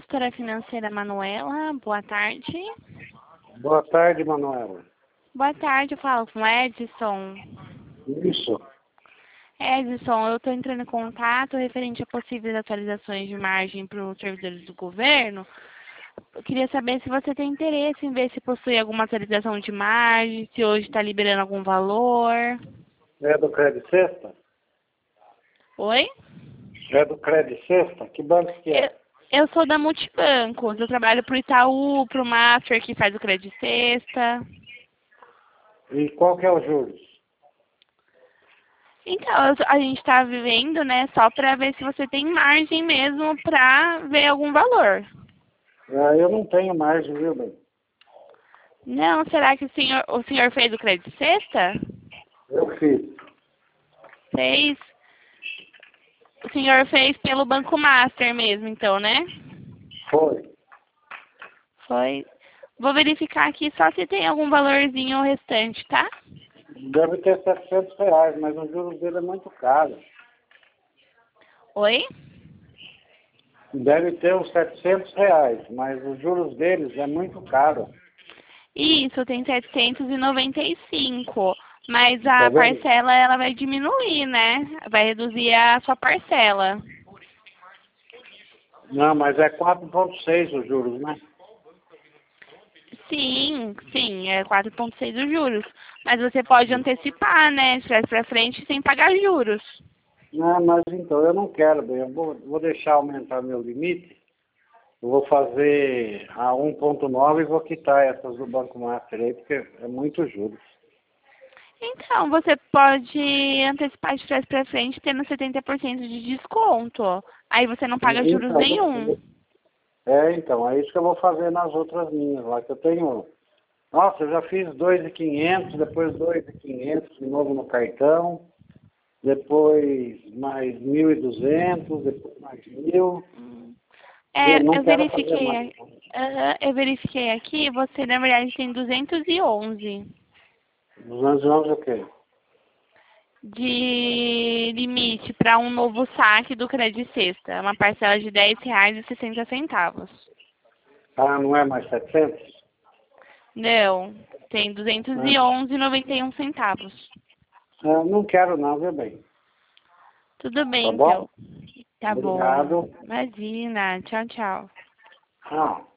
consultora financeira Manuela. Boa tarde. Boa tarde, Manuela. Boa tarde, eu falo com Edson. Isso. Edson, eu estou entrando em contato referente a possíveis atualizações de margem para os servidores do governo. Eu queria saber se você tem interesse em ver se possui alguma atualização de margem, se hoje está liberando algum valor. É do Credit Sexta? Oi? É do Credit Sexta? Que banco que é? Eu sou da Multibancos, eu trabalho para o Itaú, para o Master, que faz o Credit Sexta. E qual que é os juros? Então, a gente está vivendo, né, só para ver se você tem margem mesmo para ver algum valor. Eu não tenho margem, viu, bem? Não, será que o senhor fez o Credit Sexta? Eu fiz. Fez. O senhor fez pelo Banco Master mesmo, então, né? Foi. Foi. Vou verificar aqui só se tem algum valorzinho restante, tá? Deve ter R$ 700, mas os juros dele é muito caro. Oi? Deve ter uns R$ 700, mas os juros deles é muito caro. Isso, tem 795. Mas Tá a vendo? parcela, ela vai diminuir, né? Vai reduzir a sua parcela. Não, mas é 4,6 os juros, né? Sim, é 4,6 os juros. Mas você pode antecipar, né? De trás pra frente sem pagar juros. Não, mas então, eu não quero, bem. Eu vou deixar aumentar meu limite. Eu vou fazer a 1,9 e vou quitar essas do Banco Master aí, porque é muito juros. Então, você pode antecipar de trás pra frente tendo 70% de desconto. Aí você não paga juros nenhum. Então, é isso que eu vou fazer nas outras minhas lá, que eu tenho. Nossa, eu já fiz 2.500, depois 2.500 de novo no cartão, depois mais 1.200, depois mais 1.000. Eu não Eu quero fazer mais. verifiquei, eu verifiquei aqui, você na verdade tem 211 211 o quê? de limite para um novo saque do Credit Sexta. Uma parcela de R$ 10,60. Ah, não é mais 700? Não, tem 211,91 centavos. Não quero não, viu bem? Tudo Tá bem, bom? então. Tá bom. Obrigado. Imagina. Tchau, tchau. Tchau.